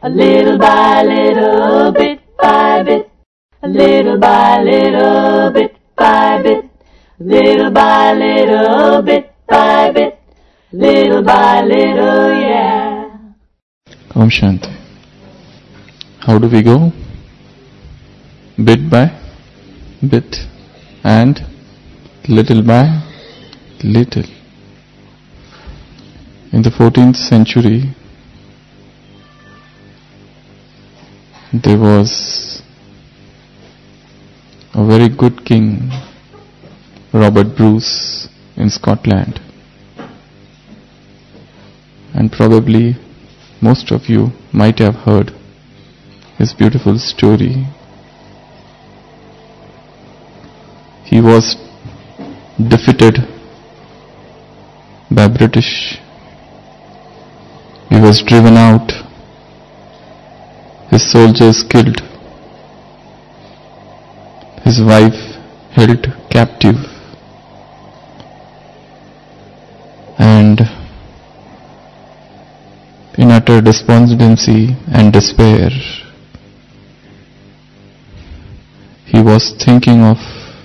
A little by little, bit by bit, a little by little, bit by bit, little by little, bit by bit, little by little, yeah. Om Shanti. How do we go? Bit by bit and little by little. In the 14th century, there was a very good king, Robert Bruce, in Scotland. And probably most of you might have heard his beautiful story. He was defeated by British. He was driven out. His soldiers killed. His wife held captive. And in utter despondency and despair, he was thinking of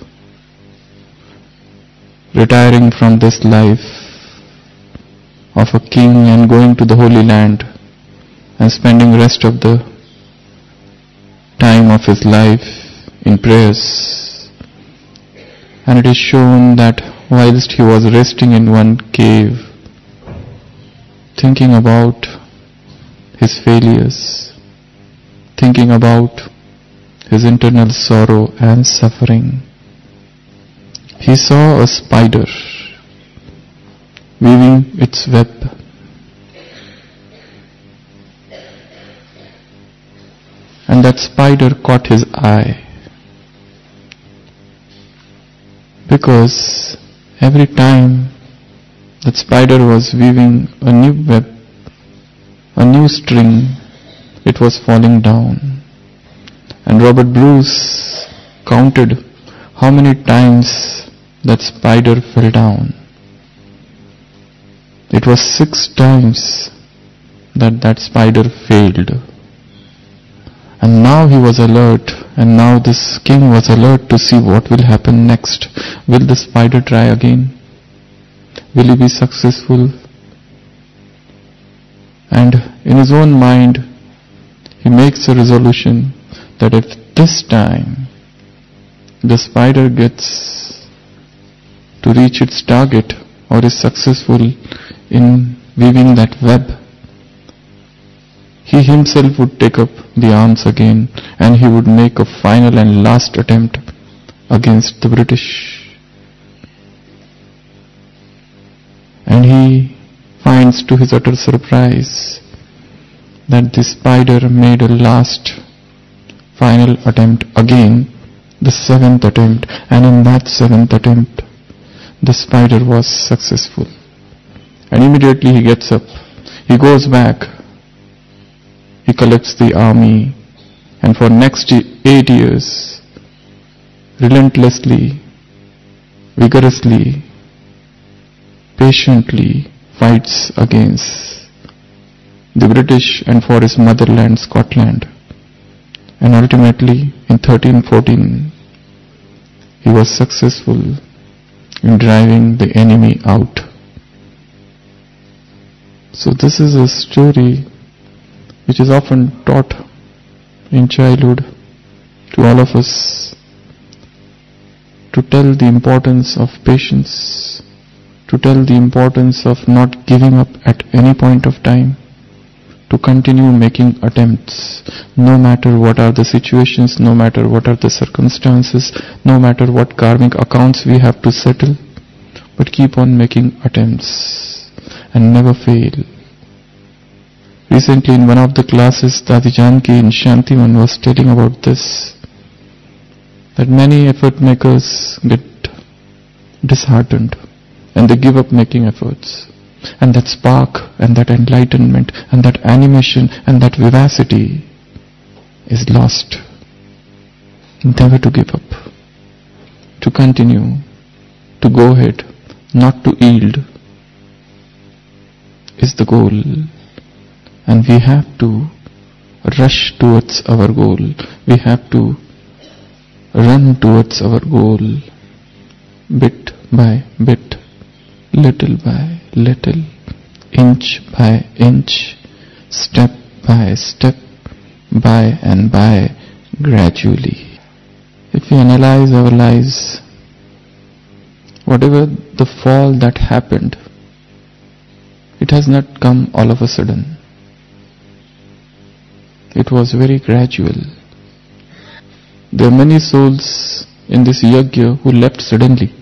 retiring from this life of a king and going to the Holy Land and spending rest of the time of his life in prayers. And it is shown that whilst he was resting in one cave, thinking about his failures, thinking about his internal sorrow and suffering, he saw a spider weaving its web. And that spider caught his eye, because every time that spider was weaving a new web, a new string, it was falling down. And Robert Bruce counted how many times that spider fell down. It was 6 times that spider failed. And now he was alert, and now this king was alert to see what will happen next. Will the spider try again? Will he be successful? And in his own mind, he makes a resolution that if this time the spider gets to reach its target or is successful in weaving that web, he himself would take up the arms again and he would make a final and last attempt against the British. And he finds to his utter surprise that the spider made a last final attempt again, the 7th attempt, and in that 7th attempt the spider was successful. And immediately he gets up, he goes back, he collects the army, and for next 8 years, relentlessly, vigorously, patiently fights against the British and for his motherland, Scotland. And ultimately, in 1314, he was successful in driving the enemy out. So this is a story which is often taught in childhood to all of us, to tell the importance of patience, to tell the importance of not giving up at any point of time, to continue making attempts, no matter what are the situations, no matter what are the circumstances, no matter what karmic accounts we have to settle, but keep on making attempts and never fail. Recently in one of the classes, Dadi Janki in Shantivan was telling about this, that many effort makers get disheartened and they give up making efforts. And that spark and that enlightenment and that animation and that vivacity is lost. Never to give up, to continue, to go ahead, not to yield is the goal. And we have to rush towards our goal. We have to run towards our goal, bit by bit, little by little, inch by inch, step by step, by and by, gradually. If we analyze our lives, whatever the fall that happened, it has not come all of a sudden. It was very gradual. There are many souls in this yajna who left suddenly.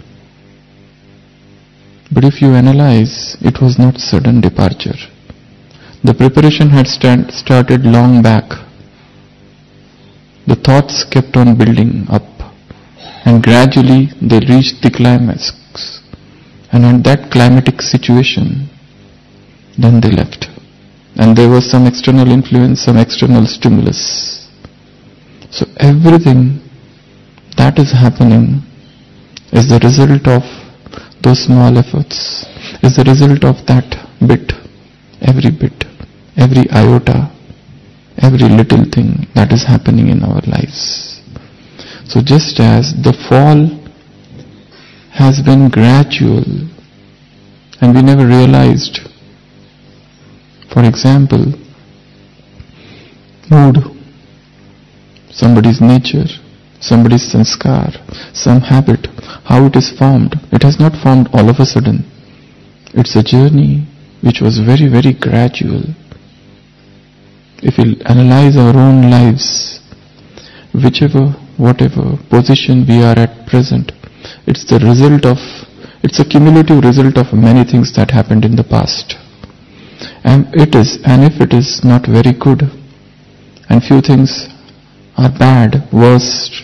But if you analyze, it was not sudden departure. The preparation had started long back. The thoughts kept on building up, and gradually they reached the climax. And at that climatic situation, then they left. And there was some external influence, some external stimulus. So everything that is happening is the result of those small efforts, is the result of that bit, every iota, every little thing that is happening in our lives. So just as the fall has been gradual and we never realized, for example, mood, somebody's nature, somebody's sanskar, some habit, how it is formed. It has not formed all of a sudden. It's a journey which was very, very gradual. If we analyze our own lives, whatever position we are at present, it's a cumulative result of many things that happened in the past. And if it is not very good, and few things are bad, worst,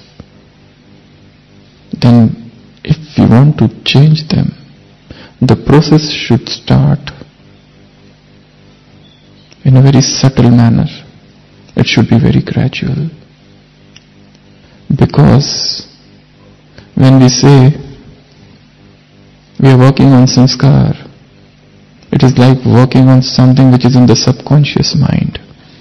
then if we want to change them, the process should start in a very subtle manner. It should be very gradual. Because when we say we are working on sanskar, it is like working on something which is in the subconscious mind.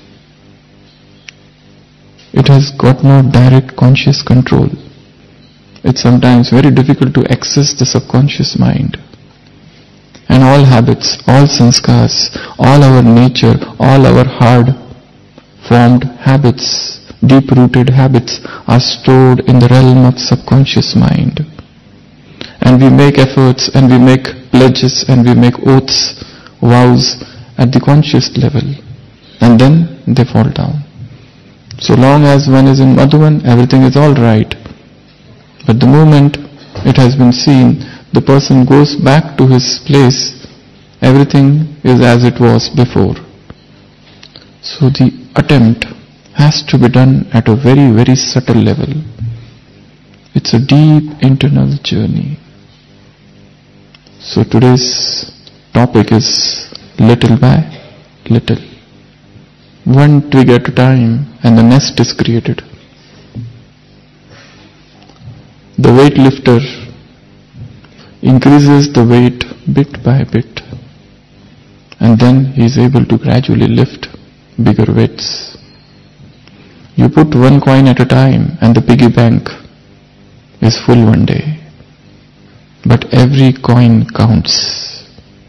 It has got no direct conscious control. It's sometimes very difficult to access the subconscious mind. And all habits, all sanskars, all our nature, all our hard-formed habits, deep-rooted habits are stored in the realm of subconscious mind. And we make efforts and we make pledges and we make oaths, vows at the conscious level. And then they fall down. So long as one is in Madhuvan, everything is all right. But the moment it has been seen, the person goes back to his place, everything is as it was before. So the attempt has to be done at a very, very subtle level. It's a deep internal journey. So today's topic is little by little. One twig at a time and the nest is created. The weightlifter increases the weight bit by bit, and then he is able to gradually lift bigger weights. You put one coin at a time and the piggy bank is full one day. But every coin counts.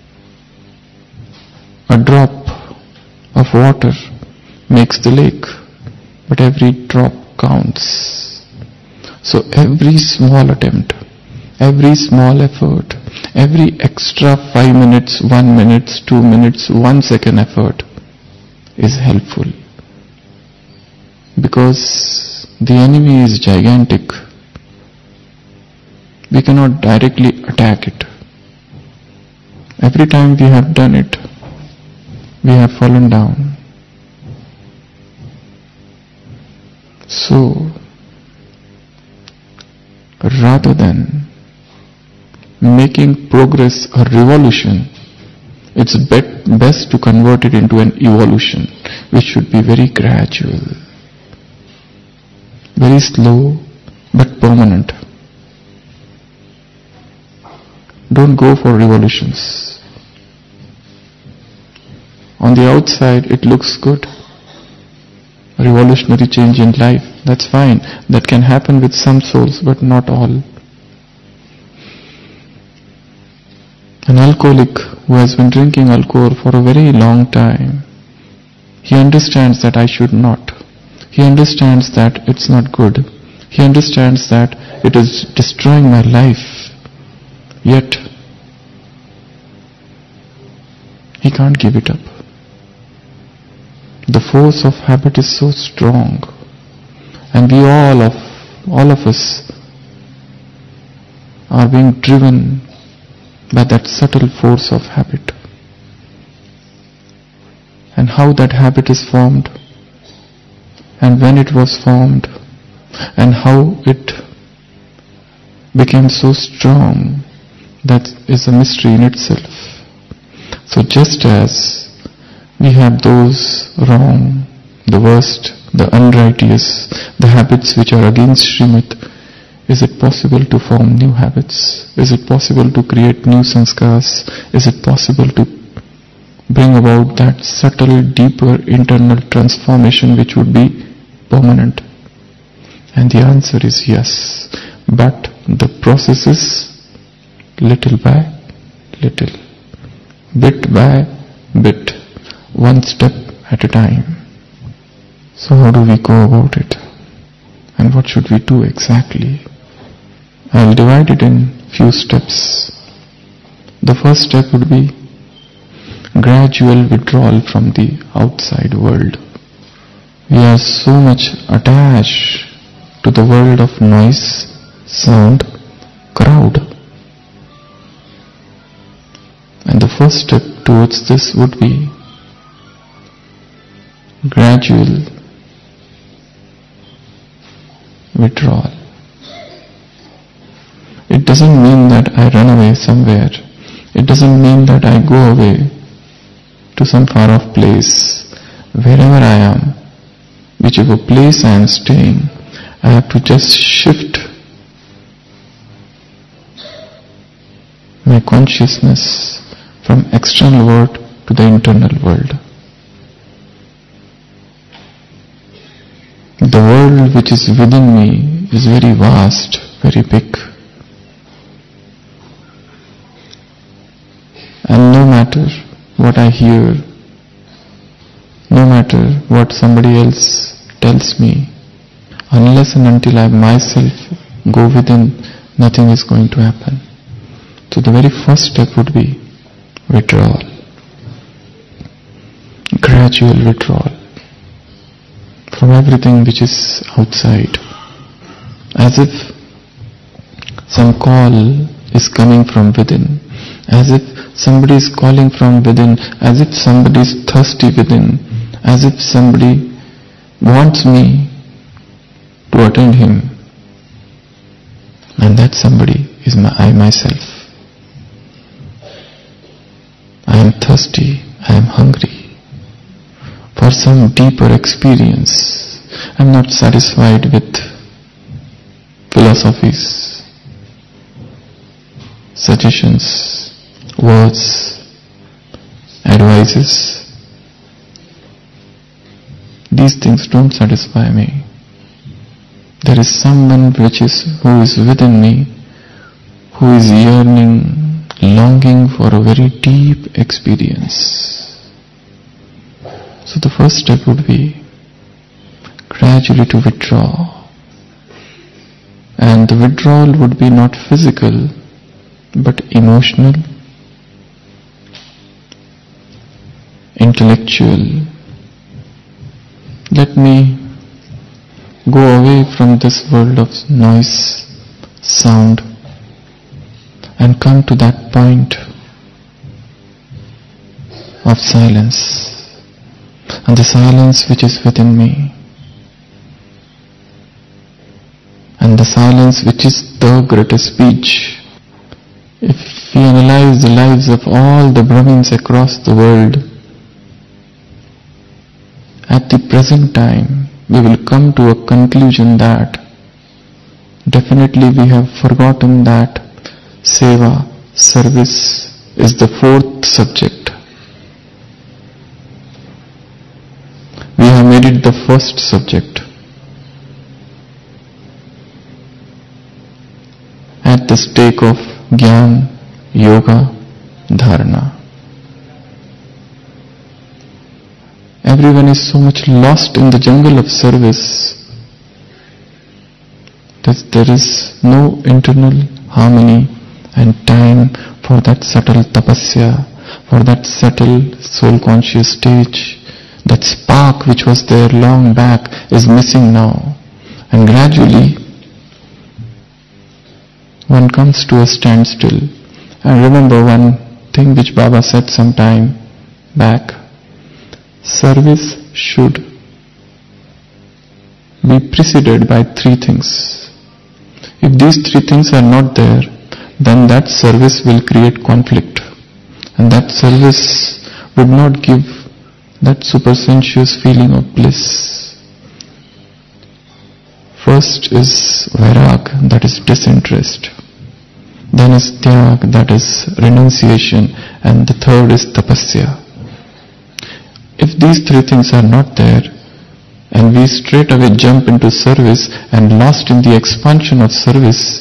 A drop of water makes the lake, but every drop counts. So every small attempt, every small effort, every extra 5 minutes, 1 minute, 2 minutes, 1 second effort is helpful. Because the enemy is gigantic. We cannot directly attack it. Every time we have done it, we have fallen down. So, rather than making progress a revolution, it's best to convert it into an evolution, which should be very gradual, very slow but permanent. Don't go for revolutions. On the outside it looks good, revolutionary change in life. That's fine. That can happen with some souls, but not all. An alcoholic who has been drinking alcohol for a very long time, he understands that I should not. He understands that it's not good. He understands that it is destroying my life. Yet, he can't give it up. The force of habit is so strong, and we all of us are being driven by that subtle force of habit. And how that habit is formed, and when it was formed, and how it became so strong, that is a mystery in itself. So just as we have those wrong, the worst, the unrighteous, the habits which are against Srimad, is it possible to form new habits? Is it possible to create new sanskars? Is it possible to bring about that subtle, deeper internal transformation which would be permanent? And the answer is yes. But the process is little by little, bit by bit, one step at a time. So how do we go about it? And what should we do exactly? I'll divide it in few steps. The first step would be gradual withdrawal from the outside world. We are so much attached to the world of noise, sound, crowd. And the first step towards this would be gradual withdrawal. It doesn't mean that I run away somewhere. It doesn't mean that I go away to some far off place. Wherever I am, whichever place I am staying, I have to just shift my consciousness from external world to the internal world. The world which is within me is very vast, very big. And no matter what I hear, no matter what somebody else tells me, unless and until I myself go within, nothing is going to happen. So the very first step would be withdrawal. Gradual withdrawal from everything which is outside. As if some call is coming from within. As if somebody is calling from within. As if somebody is thirsty within. As if somebody wants me to attend him. And that somebody is I myself. I am thirsty, I am hungry for some deeper experience. I am not satisfied with philosophies, suggestions, words, advices. These things don't satisfy me. There is someone who is within me, who is yearning, longing for a very deep experience. So the first step would be gradually to withdraw. And the withdrawal would be not physical, but emotional, intellectual. Let me go away from this world of noise, sound, and come to that point of silence, and the silence which is within me, and the silence which is the greatest speech. If we analyze the lives of all the Brahmins across the world, at the present time, we will come to a conclusion that definitely we have forgotten that seva, service, is the fourth subject. We have made made it the first subject. At the stake of Gyan, Yoga, Dharana. Everyone is so much lost in the jungle of service that there is no internal harmony and time for that subtle tapasya, for that subtle soul conscious stage. That spark which was there long back is missing now. And gradually one comes to a standstill. And remember one thing which Baba said some time back. Service should be preceded by three things. If these three things are not there, then that service will create conflict. And that service would not give that supersensuous feeling of bliss. First is vairag, that is disinterest. Then is tyag, that is renunciation. And the third is tapasya. If these three things are not there, and we straight away jump into service and lost in the expansion of service,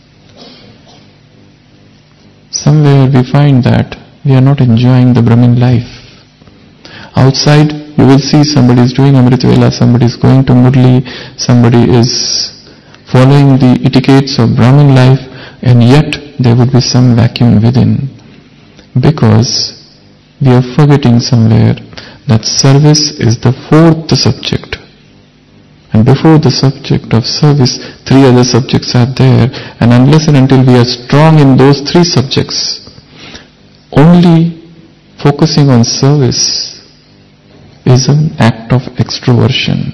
somewhere we find that we are not enjoying the Brahmin life. Outside, you will see somebody is doing Amrit Vela, somebody is going to Murli, somebody is following the etiquettes of Brahmin life, and yet there would be some vacuum within. Because we are forgetting somewhere that service is the fourth subject. And before the subject of service, three other subjects are there. And unless and until we are strong in those three subjects, only focusing on service is an act of extroversion.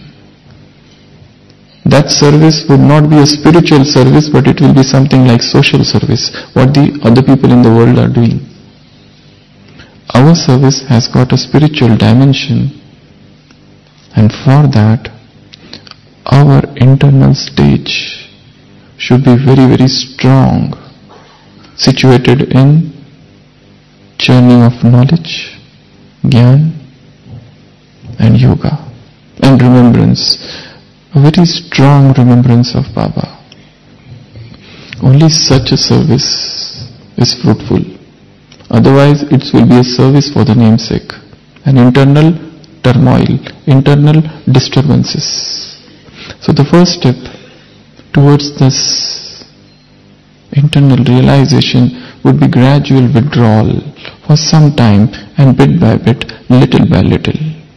That service would not be a spiritual service, but it will be something like social service, what the other people in the world are doing. Our service has got a spiritual dimension, and for that, our internal stage should be very, very strong, situated in journey of knowledge, Gyan, and Yoga, and remembrance, a very strong remembrance of Baba. Only such a service is fruitful. Otherwise, it will be a service for the namesake, an internal turmoil, internal disturbances. So the first step towards this internal realization would be gradual withdrawal for some time, and bit by bit, little by little.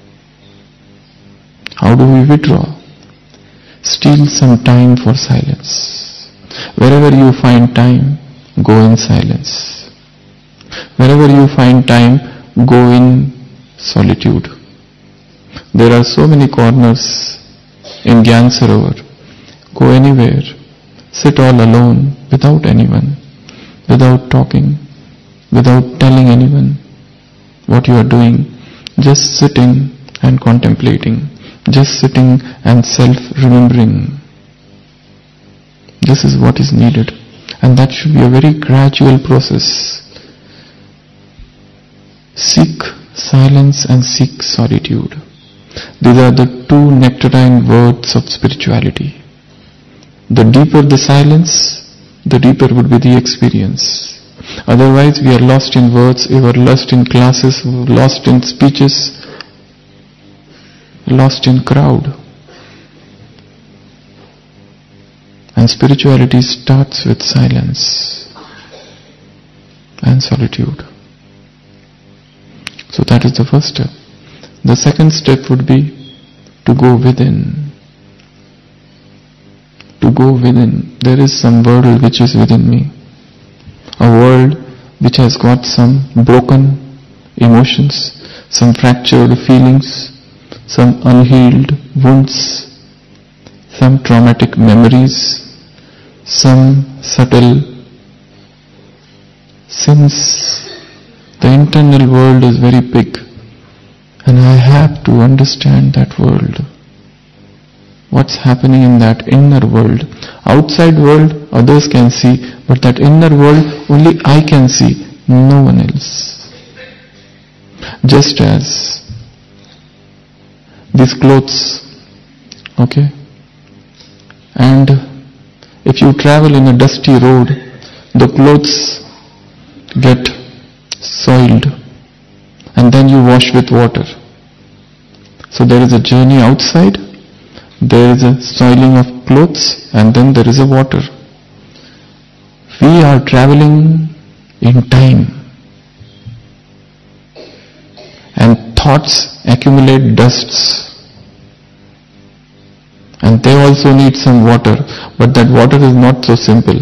How do we withdraw? Steal some time for silence. Wherever you find time, go in silence. Wherever you find time, go in solitude. There are so many corners in Gyan Sarovar. Go anywhere. Sit all alone, without anyone, without talking, without telling anyone what you are doing. Just sitting and contemplating. Just sitting and self-remembering. This is what is needed. And that should be a very gradual process. Seek silence and seek solitude. These are the two nectarine words of spirituality. The deeper the silence, the deeper would be the experience. Otherwise, we are lost in words, we are lost in classes, lost in speeches, lost in crowd. And spirituality starts with silence and solitude. So that is the first step. The second step would be to go within. To go within. There is some world which is within me. A world which has got some broken emotions, some fractured feelings, some unhealed wounds, some traumatic memories, some subtle sins. The internal world is very big, and I have to understand that world. What's happening in that inner world? Outside world, others can see, but that inner world, only I can see, no one else. Just as these clothes, okay? And if you travel in a dusty road, the clothes get soiled and then you wash with water. So there is a journey outside, there is a soiling of clothes, and then there is a water. We are traveling in time, and thoughts accumulate dusts, and they also need some water, but that water is not so simple.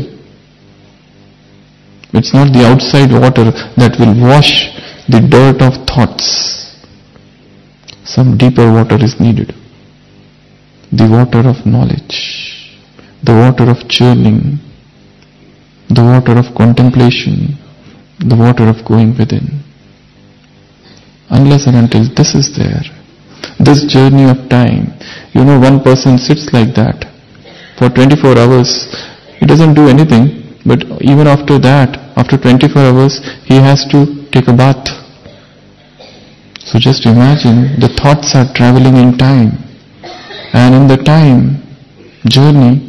It's not the outside water that will wash the dirt of thoughts. Some deeper water is needed. The water of knowledge, the water of churning, the water of contemplation, the water of going within. Unless and until this is there, this journey of time, one person sits like that for 24 hours. He doesn't do anything, but even after that, after 24 hours, he has to take a bath. So just imagine, the thoughts are traveling in time, and in the time journey,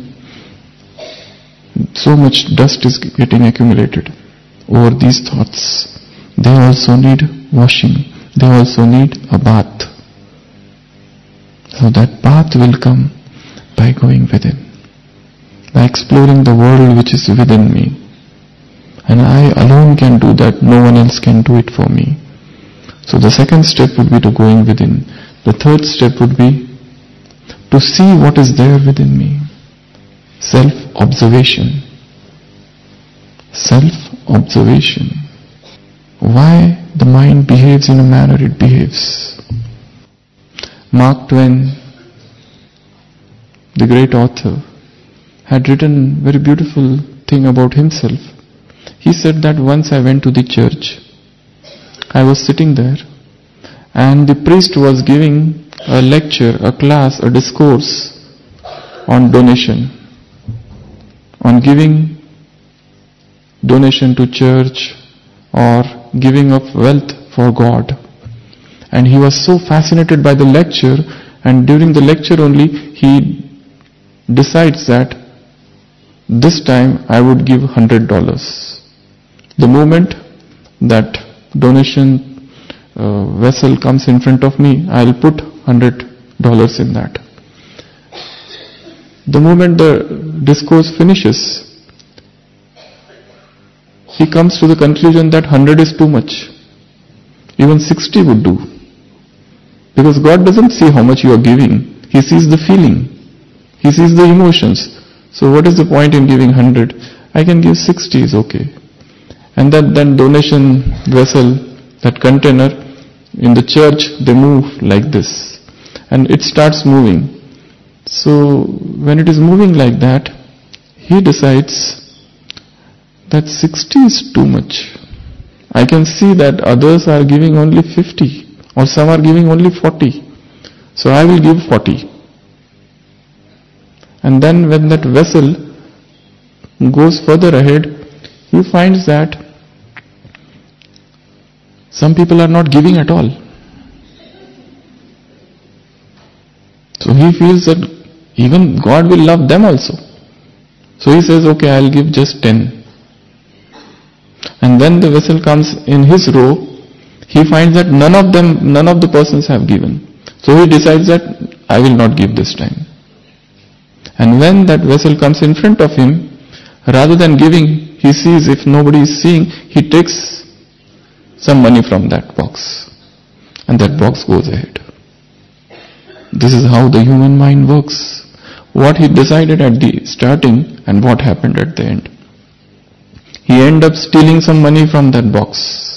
so much dust is getting accumulated over these thoughts. They also need washing. They also need a bath. So that bath will come by going within, by exploring the world which is within me. And I alone can do that. No one else can do it for me. So the second step would be to going within. The third step would be to see what is there within me. Self-observation. Self-observation. Why the mind behaves in a manner it behaves. Mark Twain, the great author, had written a very beautiful thing about himself. He said that once I went to the church. I was sitting there, and the priest was giving a lecture, a class, a discourse on donation, on giving donation to church or giving of wealth for God. And he was so fascinated by the lecture, and during the lecture only he decides that this time I would give $100. The moment that donation vessel comes in front of me, I'll put $100 in that. The moment the discourse finishes, he comes to the conclusion that 100 is too much. Even 60 would do. Because God doesn't see how much you are giving. He sees the feeling. He sees the emotions. So what is the point in giving 100? I can give 60 is okay. And that donation vessel, that container, in the church, they move like this. And it starts moving. So when it is moving like that, he decides that 60 is too much. I can see that others are giving only 50, or some are giving only 40. So I will give 40. And then when that vessel goes further ahead, he finds that some people are not giving at all. So he feels that even God will love them also. So he says, okay, I'll give just 10. And when the vessel comes in his row, he finds that none of the persons have given. So he decides that I will not give this time. And when that vessel comes in front of him, rather than giving, he sees if nobody is seeing, he takes some money from that box. And that box goes ahead. This is how the human mind works. What he decided at the starting and what happened at the end. He ended up stealing some money from that box.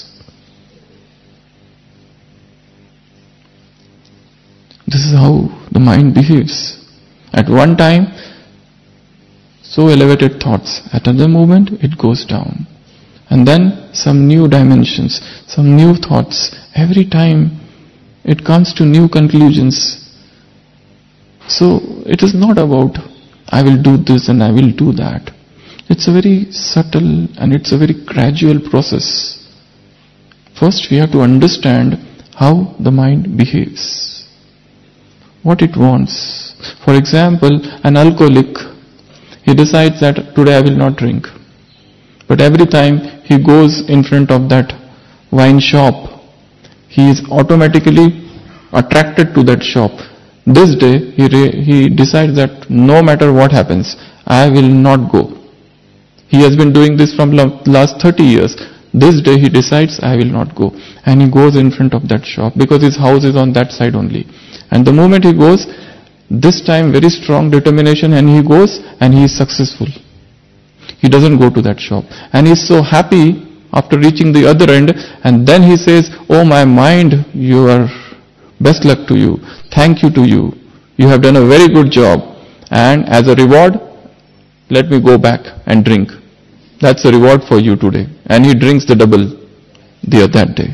This is how the mind behaves. At one time, so elevated thoughts. At another moment, it goes down. And then some new dimensions, some new thoughts. Every time it comes to new conclusions. So it is not about I will do this and I will do that. It's a very subtle and it's a very gradual process. First we have to understand how the mind behaves. what it wants. For example, an alcoholic, he decides that today I will not drink. But every time he goes in front of that wine shop, he is automatically attracted to that shop. This day he decides that no matter what happens, I will not go. He has been doing this from last 30 years. This day he decides I will not go. And he goes in front of that shop because his house is on that side only. And the moment he goes, this time very strong determination, and he goes and he is successful. He doesn't go to that shop. And he is so happy after reaching the other end, and then he says, oh my mind, you are best luck to you. Thank you to you. You have done a very good job. And as a reward, let me go back and drink. That's a reward for you today. And he drinks the double that day.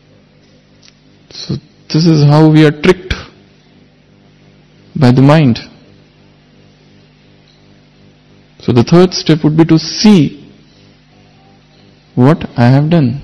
So this is how we are tricked by the mind. So the third step would be to see what I have done.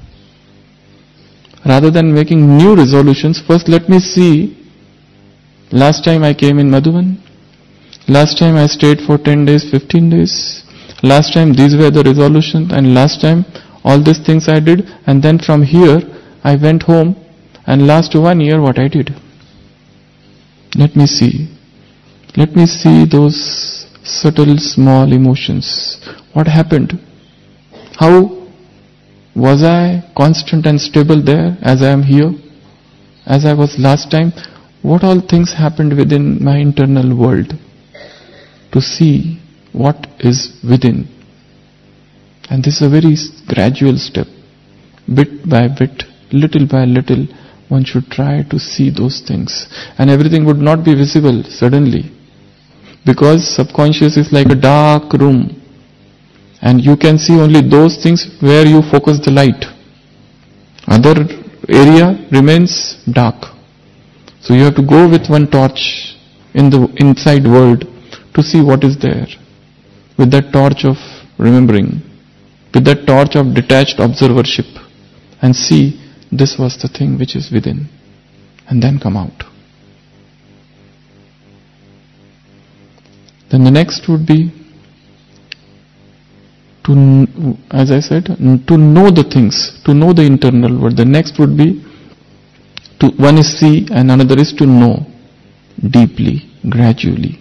Rather than making new resolutions, first let me see. Last time I came in Madhuban. Last time I stayed for 10 days, 15 days. Last time these were the resolutions, and last time all these things I did, and then from here I went home, and last 1 year what I did. Let me see. Let me see those subtle small emotions. What happened? How was I constant and stable there as I am here? As I was last time? What all things happened within my internal world? To see what is within. And this is a very gradual step. Bit by bit, little by little, one should try to see those things. And everything would not be visible suddenly. Because subconscious is like a dark room. And you can see only those things where you focus the light. Other area remains dark. So you have to go with one torch in the inside world to see what is there. With that torch of remembering. With that torch of detached observership. And see, this was the thing which is within. And then come out. Then the next would be to, as I said, to know the things, to know the internal world. The next would be, one is see and another is to know deeply, gradually.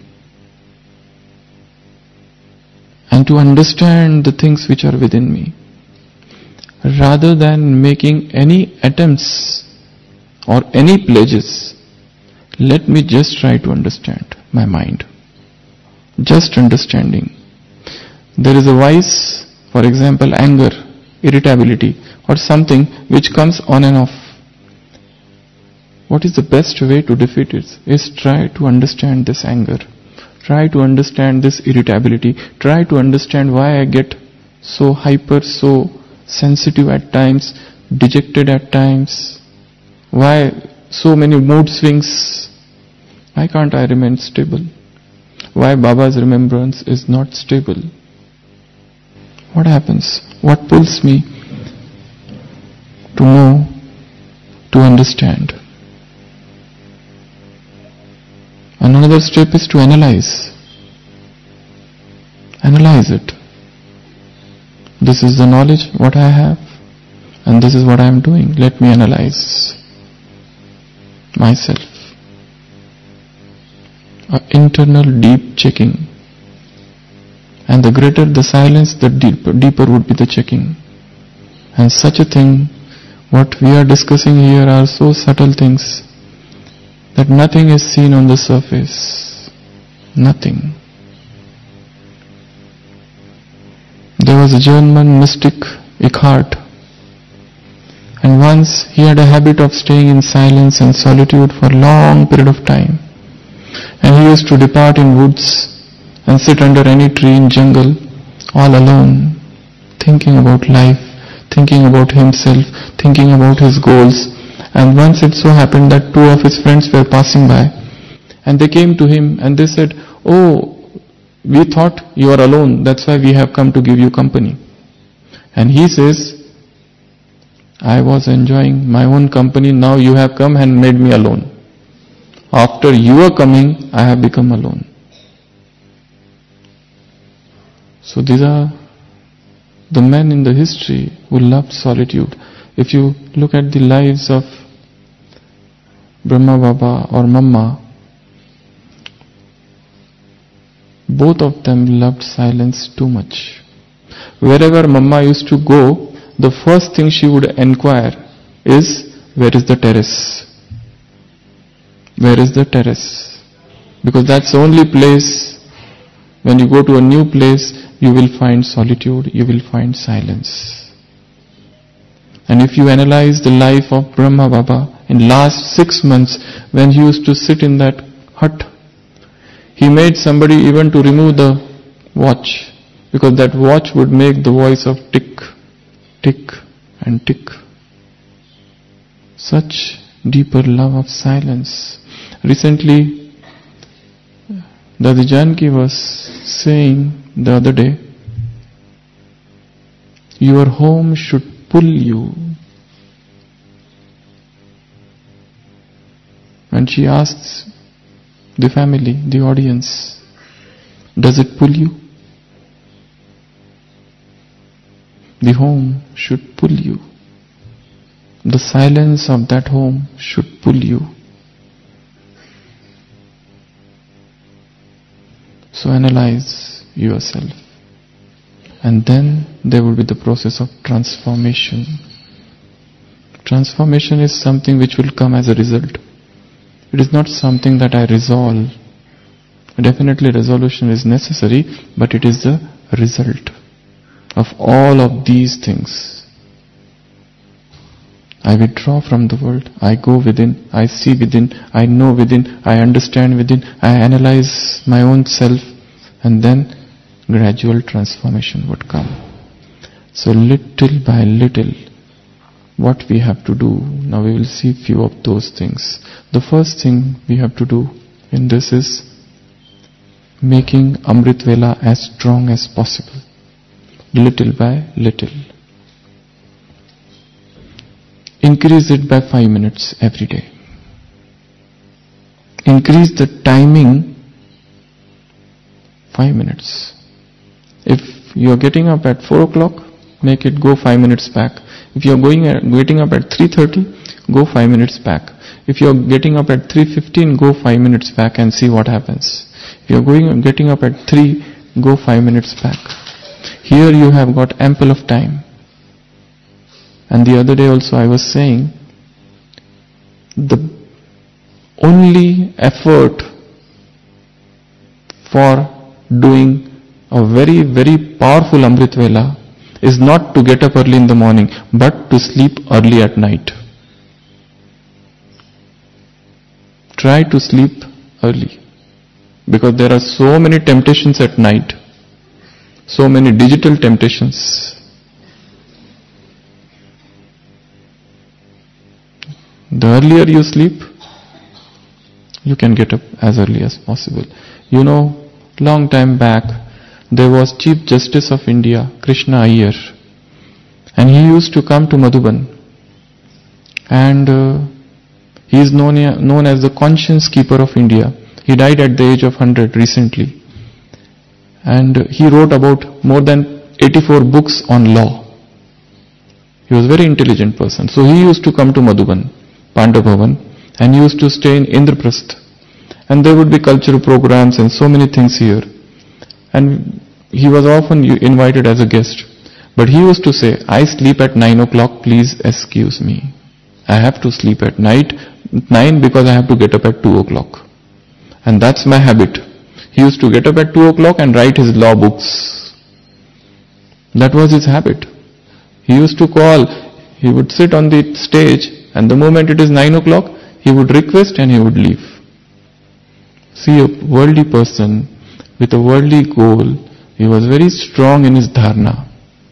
And to understand the things which are within me. Rather than making any attempts or any pledges, let me just try to understand my mind. Just understanding. There is a vice, for example, anger, irritability, or something which comes on and off. What is the best way to defeat it? Is try to understand this anger. Try to understand this irritability. Try to understand why I get so hyper, so sensitive at times, dejected at times. Why so many mood swings? Why can't I remain stable? Why Baba's remembrance is not stable? What happens? What pulls me to know, to understand? Another step is to analyze. Analyze it. This is the knowledge what I have, and this is what I am doing. Let me analyze myself. An internal deep checking. And the greater the silence, the deeper would be the checking. And such a thing, what we are discussing here are so subtle things that nothing is seen on the surface. Nothing. There was a German mystic, Eckhart, and once he had a habit of staying in silence and solitude for a long period of time. And he used to depart in woods and sit under any tree in jungle, all alone, thinking about life, thinking about himself, thinking about his goals. And once it so happened that two of his friends were passing by, and they came to him and they said, "Oh, we thought you are alone, that's why we have come to give you company." And he says, "I was enjoying my own company, now you have come and made me alone." after your coming, I have become alone. So these are the men in the history who loved solitude. If you look at the lives of Brahma Baba or Mamma, both of them loved silence too much. Wherever Mamma used to go, the first thing she would inquire is, where is the terrace? Where is the terrace? Because that's the only place, when you go to a new place, you will find solitude, you will find silence. And if you analyze the life of Brahma Baba in last 6 months, when he used to sit in that hut, he made somebody even to remove the watch, because that watch would make the voice of tick, tick and tick. Such deeper love of silence. Recently, Dadi Janki was saying the other day, your home should pull you. And she asks the family, the audience, does it pull you? The home should pull you. The silence of that home should pull you. So analyze yourself. And then there will be the process of transformation. Transformation is something which will come as a result. It is not something that I resolve. Definitely resolution is necessary, but it is the result of all of these things. I withdraw from the world, I go within, I see within, I know within, I understand within, I analyze my own self, and then gradual transformation would come. So little by little, what we have to do, now we will see few of those things. The first thing we have to do in this is making Amrit Vela as strong as possible, little by little. Increase it by 5 minutes every day. Increase the timing 5 minutes. If you are getting up at 4 o'clock, make it go 5 minutes back. If you are getting up at 3:30, go 5 minutes back. If you are getting up at 3:15, go 5 minutes back and see what happens. If you are getting up at 3, go 5 minutes back. Here you have got ample of time. And the other day also I was saying, the only effort for doing a very, very powerful Amrit Vela is not to get up early in the morning, but to sleep early at night. Try to sleep early, because there are so many temptations at night, so many digital temptations. The earlier you sleep, you can get up as early as possible. You know, long time back, there was Chief Justice of India, Krishna Iyer, and he used to come to Madhuban, and he is known as the conscience keeper of India. He died at the age of 100 recently, and he wrote about more than 84 books on law. He was a very intelligent person. So he used to come to Madhuban, Pandav Bhavan, and he used to stay in Indraprasth, and there would be cultural programs and so many things here, and he was often invited as a guest. But he used to say, I sleep at 9 o'clock, please excuse me. I have to sleep at 9 because I have to get up at 2 o'clock. And that's my habit. He used to get up at 2 o'clock and write his law books. That was his habit. He used to call, he would sit on the stage, and the moment it is 9 o'clock, he would request and he would leave. See, a worldly person with a worldly goal, he was very strong in his dharana.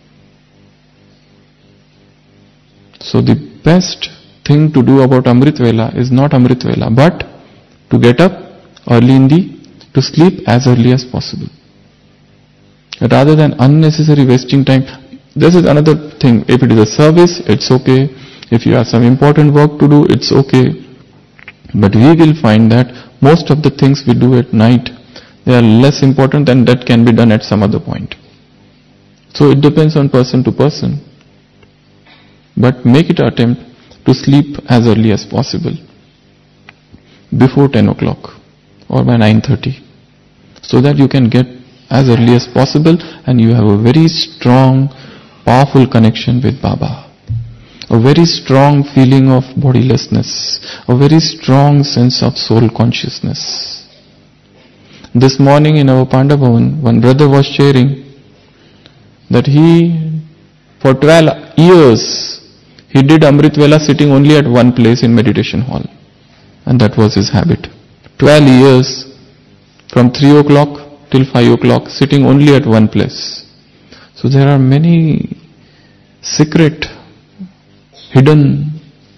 So the best thing to do about Amrit Vela is not Amrit Vela, but to get up early to sleep as early as possible. Rather than unnecessary wasting time. This is another thing. If it is a service, it's okay. If you have some important work to do, it's okay. But we will find that most of the things we do at night, they are less important and that can be done at some other point. So it depends on person to person. But make it an attempt to sleep as early as possible, before 10 o'clock or by 9:30, so that you can get as early as possible and you have a very strong, powerful connection with Baba. A very strong feeling of bodilessness, a very strong sense of soul consciousness. This morning in our Pandavavan, one brother was sharing that he, for 12 years, he did Amrit Vela sitting only at one place in meditation hall. And that was his habit. 12 years, from 3 o'clock till 5 o'clock, sitting only at one place. So there are many secret, hidden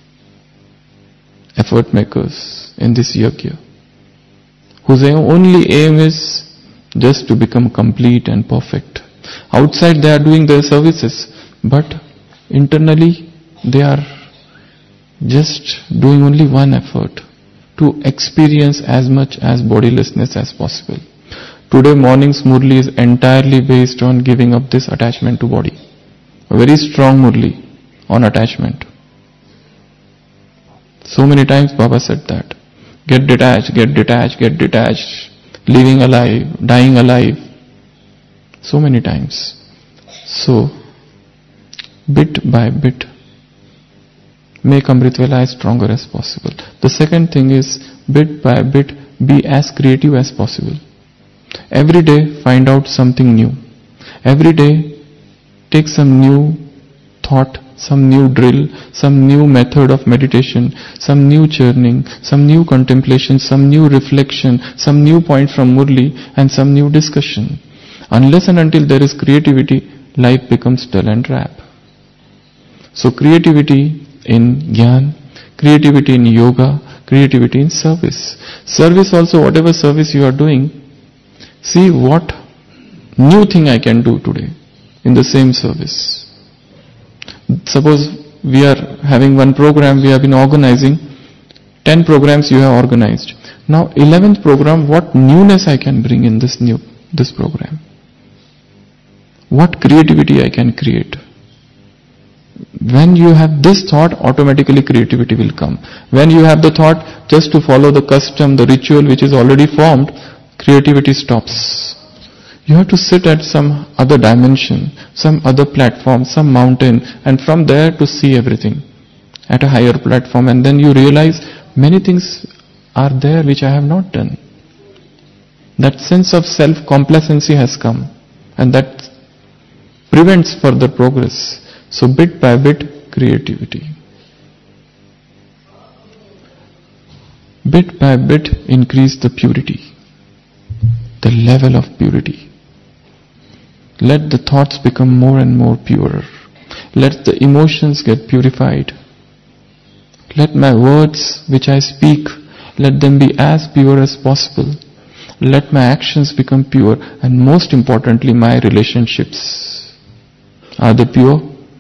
effort makers in this yajna, whose only aim is just to become complete and perfect. Outside they are doing their services, but internally they are just doing only one effort, to experience as much as bodilessness as possible. Today morning's Murli is entirely based on giving up this attachment to body. A very strong Murli on attachment. So many times Baba said that. Get detached, get detached, get detached. Living alive, dying alive. So many times. So, bit by bit, make Amrit Vela as stronger as possible. The second thing is, bit by bit, be as creative as possible. Every day, find out something new. Every day, take some new thought, some new drill, some new method of meditation, some new churning, some new contemplation, some new reflection, some new point from Murli, and some new discussion. Unless and until there is creativity, life becomes dull and drab. So creativity in Gyan, creativity in yoga, creativity in service. Service also, whatever service you are doing, see what new thing I can do today in the same service. Suppose we are having one program, we have been organizing, 10 programs you have organized. Now 11th program, what newness I can bring in this program? What creativity I can create? When you have this thought, automatically creativity will come. When you have the thought just to follow the custom, the ritual which is already formed, creativity stops. You have to sit at some other dimension, some other platform, some mountain, and from there to see everything at a higher platform, and then you realize many things are there which I have not done. That sense of self-complacency has come, and that prevents further progress. So bit by bit, creativity. Bit by bit, increase the purity, the level of purity. Let the thoughts become more and more purer. Let the emotions get purified. Let my words which I speak, let them be as pure as possible. Let my actions become pure, and most importantly, my relationships. Are they pure?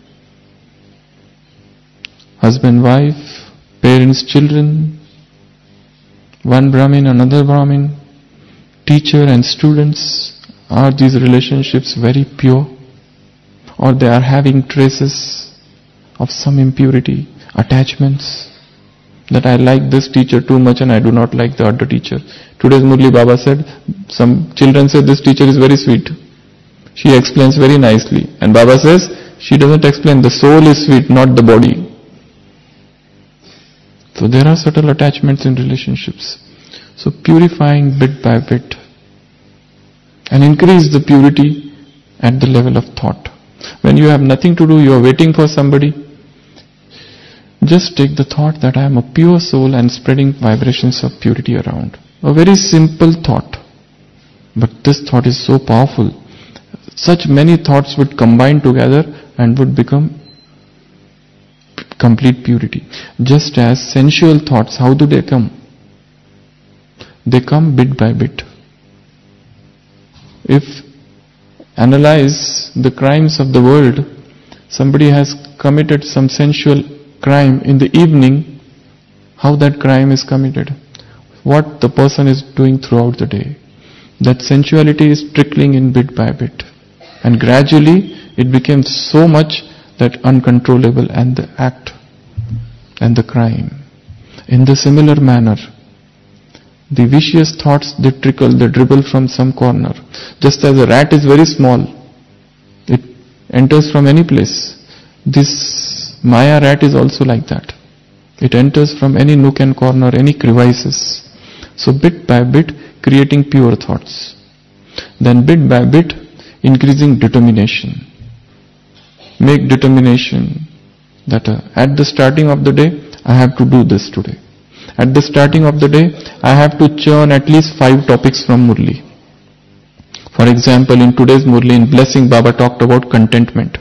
Husband, wife, parents, children, one Brahmin, another Brahmin, teacher and students. Are these relationships very pure? Or they are having traces of some impurity, attachments? That I like this teacher too much and I do not like the other teacher. Today's Murli Baba said, some children say this teacher is very sweet. She explains very nicely. And Baba says, she doesn't explain, the soul is sweet, not the body. So there are subtle attachments in relationships. So purifying bit by bit. And increase the purity at the level of thought. When you have nothing to do, you are waiting for somebody, just take the thought that I am a pure soul and spreading vibrations of purity around. A very simple thought. But this thought is so powerful. Such many thoughts would combine together and would become complete purity. Just as sensual thoughts, how do they come? They come bit by bit. If analyze the crimes of the world, somebody has committed some sensual crime in the evening, how that crime is committed, what the person is doing throughout the day. That sensuality is trickling in bit by bit. And gradually it became so much that uncontrollable, and the act and the crime. In the similar manner, the vicious thoughts, they dribble from some corner. Just as a rat is very small, it enters from any place. This Maya rat is also like that. It enters from any nook and corner, any crevices. So bit by bit, creating pure thoughts. Then bit by bit, increasing determination. Make determination that at the starting of the day, I have to do this today. At the starting of the day, I have to churn at least 5 topics from Murli. For example, in today's Murli, in Blessing, Baba talked about contentment.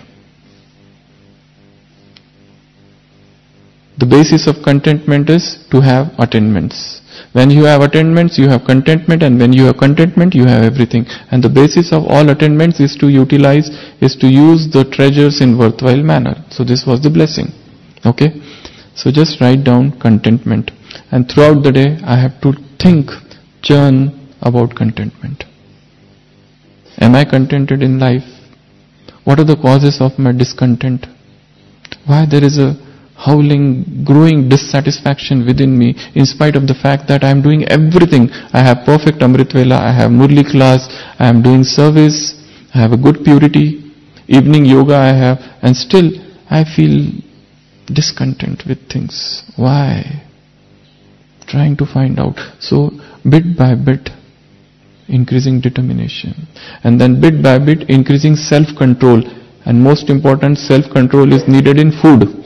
The basis of contentment is to have attainments. When you have attainments, you have contentment, and when you have contentment, you have everything. And the basis of all attainments is to use the treasures in worthwhile manner. So this was the blessing. Okay? So just write down contentment. And throughout the day, I have to churn about contentment. Am I contented in life? What are the causes of my discontent? Why there is a howling, growing dissatisfaction within me, in spite of the fact that I am doing everything. I have perfect Amrit Vela, I have Murli class, I am doing service, I have a good purity, evening yoga I have, and still I feel discontent with things. Why? Trying to find out. So bit by bit, increasing determination, and then bit by bit increasing self-control. And most important, self-control is needed in food.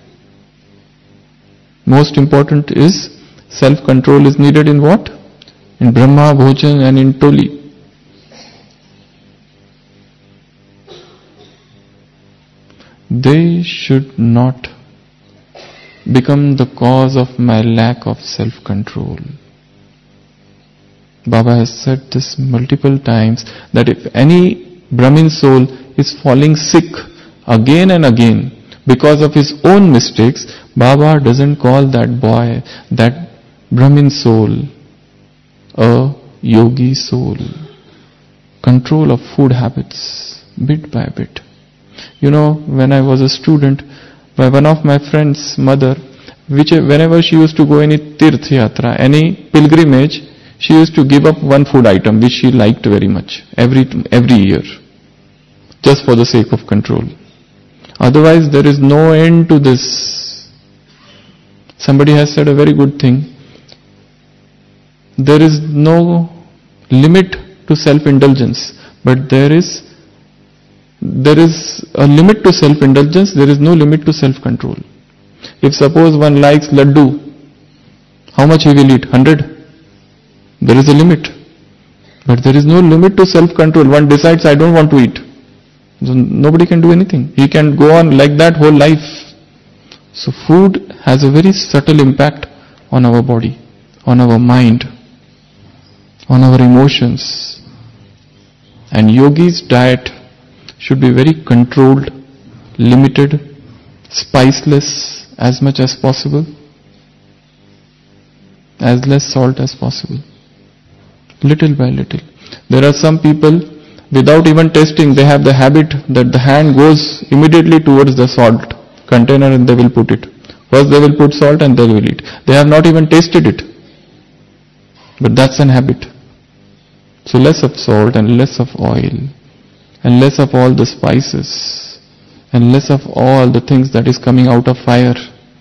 Most important is self-control is needed in what? In Brahma, Bhojan and in Toli. They should not become the cause of my lack of self-control. Baba has said this multiple times, that if any Brahmin soul is falling sick again and again because of his own mistakes, Baba doesn't call that boy, that Brahmin soul, a yogi soul. Control of food habits, bit by bit. You know, when I was a student, by one of my friend's mother, whenever she used to go any tirth yatra, any pilgrimage, she used to give up one food item which she liked very much every year, just for the sake of control. Otherwise, there is no end to this. Somebody has said a very good thing. There is no limit to self-indulgence, but there is a limit to self-indulgence, there is no limit to self-control. If suppose one likes laddu, how much he will eat? 100? There is a limit. But there is no limit to self-control. One decides, I don't want to eat. So nobody can do anything. He can go on like that whole life. So food has a very subtle impact on our body, on our mind, on our emotions. And yogi's diet should be very controlled, limited, spiceless as much as possible, as less salt as possible, little by little. There are some people, without even tasting, they have the habit that the hand goes immediately towards the salt container and they will put it. First they will put salt and they will eat. They have not even tasted it. But that's an habit. So less of salt and less of oil, and less of all the spices, and less of all the things that is coming out of fire.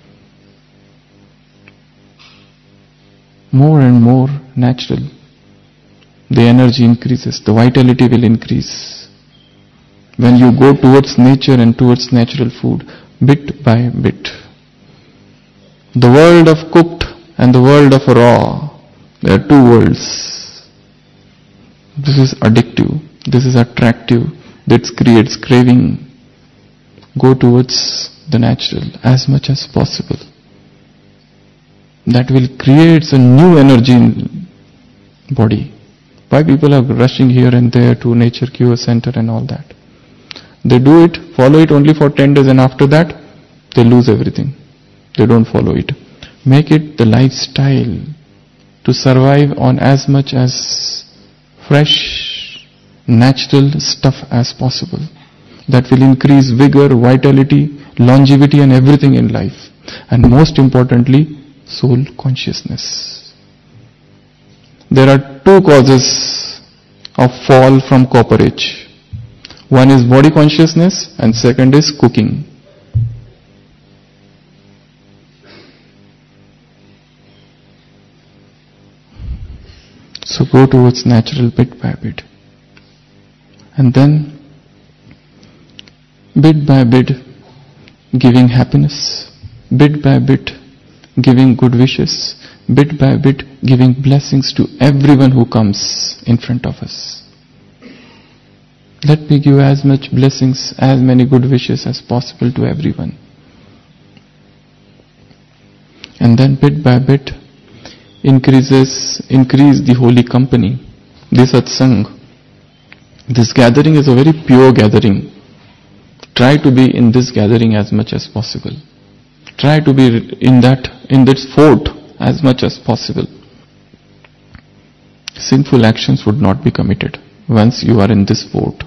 More and more natural. The energy increases, the vitality will increase. When you go towards nature and towards natural food, bit by bit. The world of cooked and the world of raw, there are two worlds. This is addictive. This is attractive. This creates craving. Go towards the natural as much as possible. That will create a new energy in body. Why people are rushing here and there to Nature Cure Center and all that? They do it, follow it only for 10 days, and after that, they lose everything. They don't follow it. Make it the lifestyle to survive on as much as fresh, natural stuff as possible. That will increase vigor, vitality, longevity and everything in life. And most importantly, soul consciousness. There are two causes of fall from copper age. One is body consciousness and second is cooking. So go towards natural bit by bit. And then, bit by bit, giving happiness. Bit by bit, giving good wishes. Bit by bit, giving blessings to everyone who comes in front of us. Let me give as much blessings, as many good wishes as possible to everyone. And then bit by bit, increase the holy company, the satsang. This gathering is a very pure gathering. Try to be in this gathering as much as possible. Try to be in this fort as much as possible. Sinful actions would not be committed once you are in this fort.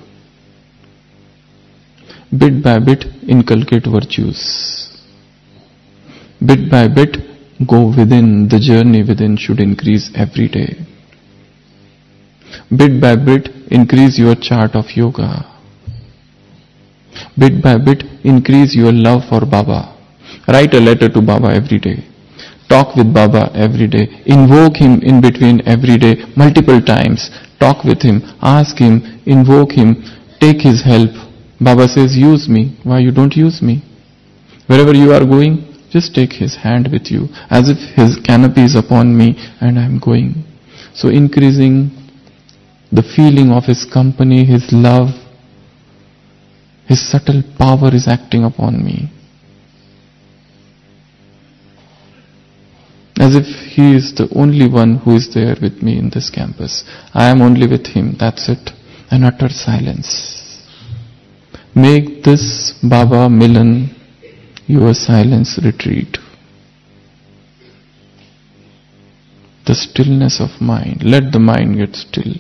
Bit by bit, inculcate virtues. Bit by bit, go within. The journey within should increase every day. Bit by bit, increase your chart of yoga. Bit by bit, increase your love for Baba. Write a letter to Baba every day. Talk with Baba every day. Invoke him in between every day, multiple times. Talk with him, ask him, invoke him, take his help. Baba says, use me. Why you don't use me? Wherever you are going, just take his hand with you, as if his canopy is upon me and I am going. So increasing the feeling of his company, his love, his subtle power is acting upon me. As if he is the only one who is there with me in this campus. I am only with him, that's it. An utter silence. Make this Baba Milan your silence retreat. The stillness of mind. Let the mind get still.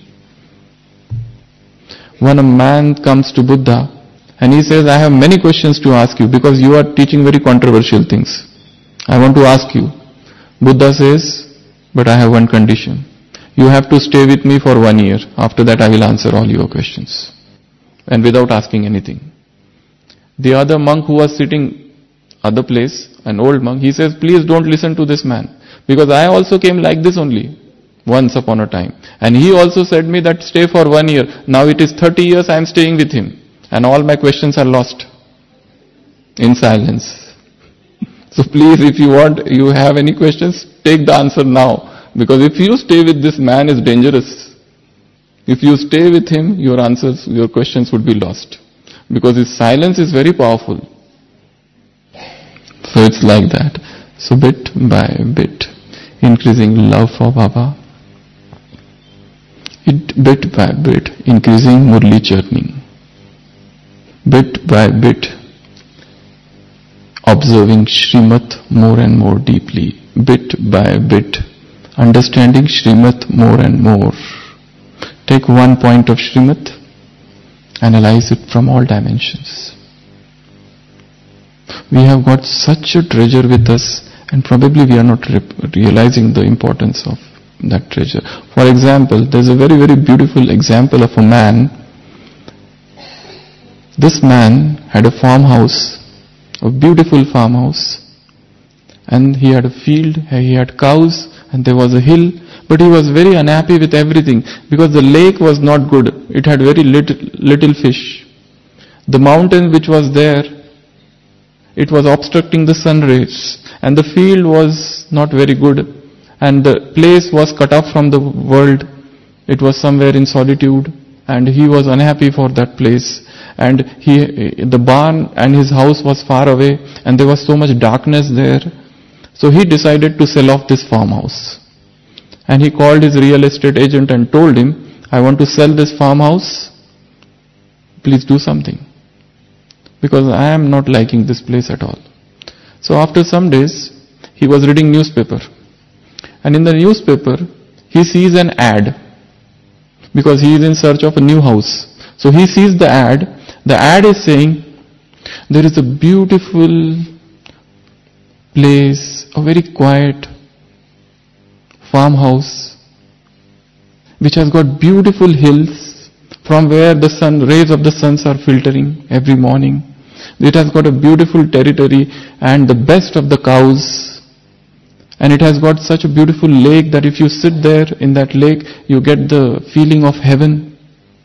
When a man comes to Buddha and he says, I have many questions to ask you because you are teaching very controversial things. I want to ask you. Buddha says, but I have one condition. You have to stay with me for 1 year. After that I will answer all your questions. And without asking anything. The other monk who was sitting other place, an old monk, he says, please don't listen to this man. Because I also came like this only, once upon a time. And he also said me that stay for 1 year. Now it is 30 years I am staying with him. And all my questions are lost. In silence. So please, if you have any questions, take the answer now. Because if you stay with this man, it's dangerous. If you stay with him, your questions would be lost. Because his silence is very powerful. So it's like that. So bit by bit, increasing love for Baba. Bit by bit, increasing Murli churning. Bit by bit, observing Srimad more and more deeply. Bit by bit, understanding Srimad more and more. Take one point of Srimad, analyze it from all dimensions. We have got such a treasure with us, and probably we are not realizing the importance of that treasure. For example, there's a very, very beautiful example of a man. This man had a farmhouse, a beautiful farmhouse, and he had a field, he had cows, and there was a hill, but he was very unhappy with everything because the lake was not good. It had very little fish. The mountain which was there, it was obstructing the sun rays, and the field was not very good, and the place was cut off from the world. It was somewhere in solitude, and he was unhappy for that place. And the barn and his house was far away, and there was so much darkness there. So he decided to sell off this farmhouse. And he called his real estate agent and told him, I want to sell this farmhouse. Please do something. Because I am not liking this place at all. So after some days, he was reading newspaper. And in the newspaper, he sees an ad because he is in search of a new house. So he sees the ad. The ad is saying, there is a beautiful place, a very quiet farmhouse, which has got beautiful hills from where the rays of the sun are filtering every morning. It has got a beautiful territory and the best of the cows. And it has got such a beautiful lake that if you sit there in that lake, you get the feeling of heaven.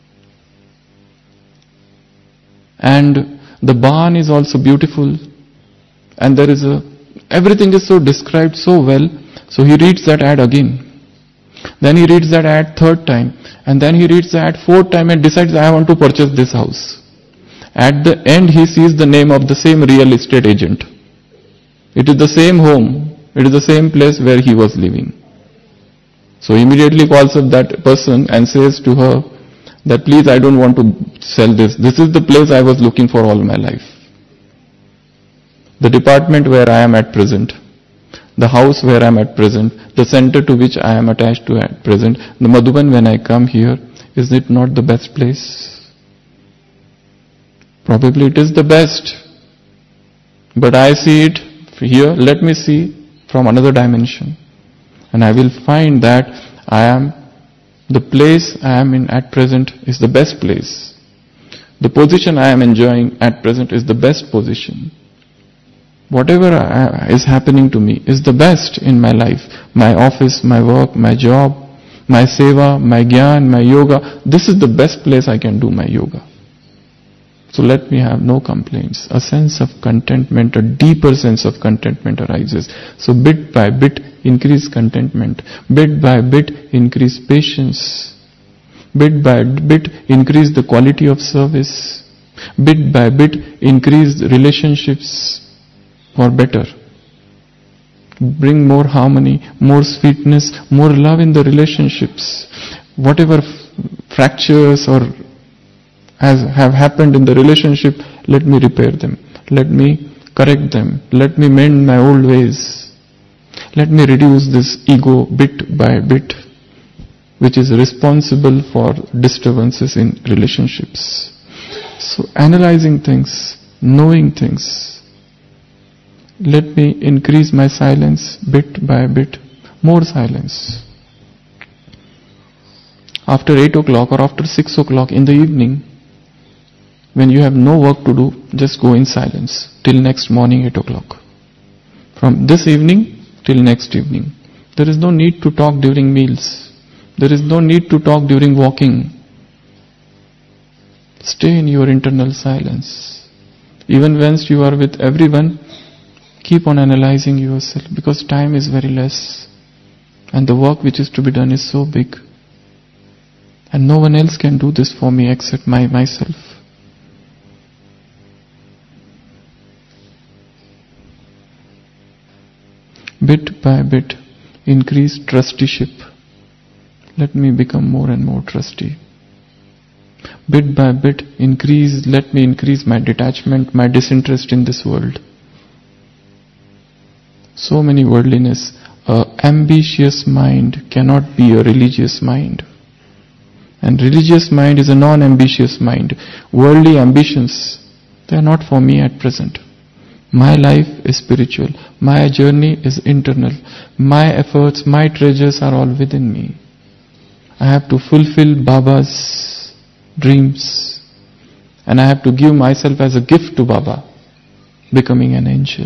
And the barn is also beautiful. And there is everything is so described so well. So he reads that ad again. Then he reads that ad third time. And then he reads the ad fourth time and decides, I want to purchase this house. At the end, he sees the name of the same real estate agent. It is the same home. It is the same place where he was living. So he immediately calls up that person and says to her that, please, I don't want to sell this. This is the place I was looking for all my life. The department where I am at present, the house where I am at present, the center to which I am attached to at present, the Madhuban when I come here, is it not the best place? Probably it is the best. But I see it here, let me see from another dimension. And I will find that the place I am in at present is the best place. The position I am enjoying at present is the best position. Whatever is happening to me is the best in my life. My office, my work, my job, my seva, my gyan, my yoga. This is the best place I can do my yoga. So let me have no complaints. A sense of contentment, a deeper sense of contentment arises. So bit by bit, increase contentment. Bit by bit, increase patience. Bit by bit, increase the quality of service. Bit by bit, increase relationships for better. Bring more harmony, more sweetness, more love in the relationships. Whatever fractures or have happened in the relationship, let me repair them. Let me correct them. Let me mend my old ways. Let me reduce this ego bit by bit, which is responsible for disturbances in relationships. So analyzing things, knowing things. Let me increase my silence bit by bit. More silence. After 8 o'clock or after 6 o'clock in the evening, when you have no work to do, just go in silence till next morning 8 o'clock. From this evening till next evening. There is no need to talk during meals. There is no need to talk during walking. Stay in your internal silence. Even once you are with everyone, keep on analyzing yourself because time is very less. And the work which is to be done is so big. And no one else can do this for me except myself. Bit by bit, increase trusteeship. Let me become more and more trusty. Bit by bit, let me increase my detachment, my disinterest in this world. So many worldliness. An ambitious mind cannot be a religious mind. And religious mind is a non-ambitious mind. Worldly ambitions, they are not for me at present. My life is spiritual. My journey is internal. My efforts, my treasures are all within me. I have to fulfill Baba's dreams. And I have to give myself as a gift to Baba, becoming an angel.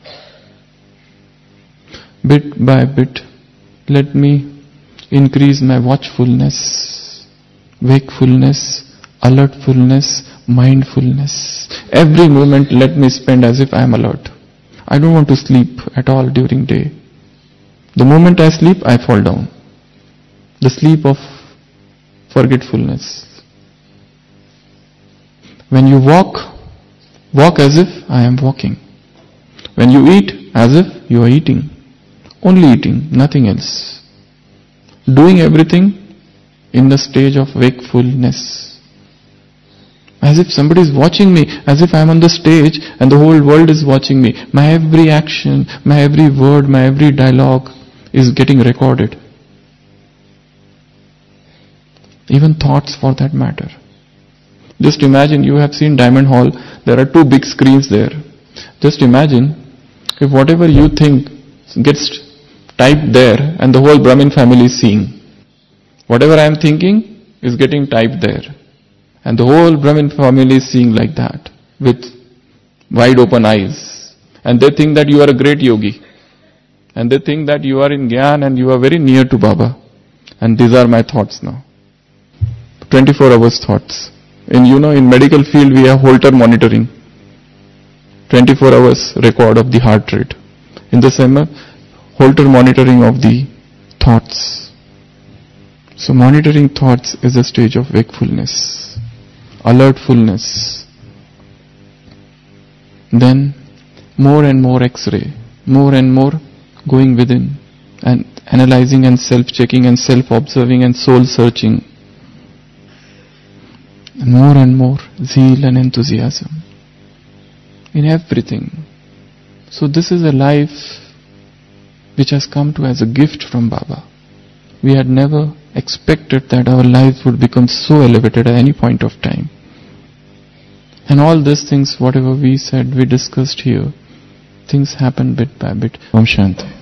Bit by bit, let me increase my watchfulness, wakefulness, alertfulness, mindfulness. Every moment let me spend as if I am alert. I don't want to sleep at all during day. The moment I sleep, I fall down. The sleep of forgetfulness. When you walk as if I am walking. When you eat, as if you are eating. Only eating, nothing else. Doing everything in the stage of wakefulness. As if somebody is watching me, as if I am on the stage and the whole world is watching me. My every action, my every word, my every dialogue is getting recorded. Even thoughts for that matter. Just imagine, you have seen Diamond Hall, there are 2 big screens there. Just imagine if whatever you think gets typed there and the whole Brahmin family is seeing. Whatever I am thinking is getting typed there. And the whole Brahmin family is seeing like that, with wide open eyes. And they think that you are a great yogi. And they think that you are in Gyan and you are very near to Baba. And these are my thoughts now. 24 hours thoughts. In medical field we have Holter monitoring. 24 hours record of the heart rate. In the same Holter monitoring of the thoughts. So monitoring thoughts is a stage of wakefulness, alertfulness. Then more and more X-ray, more and more going within and analyzing and self-checking and self-observing and soul-searching. More and more zeal and enthusiasm in everything. So this is a life which has come to as a gift from Baba. We had never expected that our life would become so elevated at any point of time. And all these things, whatever we said, we discussed here, things happen bit by bit. Om Shanti.